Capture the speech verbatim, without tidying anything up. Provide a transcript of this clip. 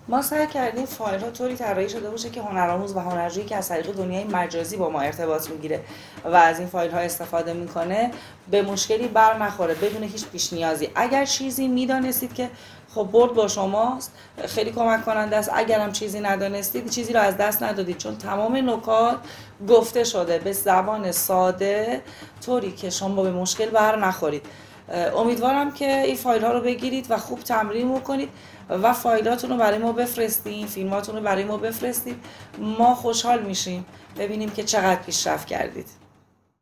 ما سعی کردیم فایل ها طوری طراحی شده باشه که هنرآموز و هنرجویی که از طریق دنیای مجازی با ما ارتباط میگیره و از این فایل ها استفاده میکنه به مشکلی بر نخوره بدون هیچ پیش نیازی. اگر چیزی میدانستید که خب برد با شماست، خیلی کمک کننده است. اگرم چیزی ندانستید چیزی رو از دست ندادید، چون تمام نکات گفته شده به زبان ساده طوری که شما به مشکل بر نخورید. امیدوارم که این فایل ها رو بگیرید و خوب تمرین بکنید و فایلاتون رو برای ما بفرستین، فیلماتون رو برای ما بفرستید. ما خوشحال میشیم ببینیم که چقدر پیشرفت کردید.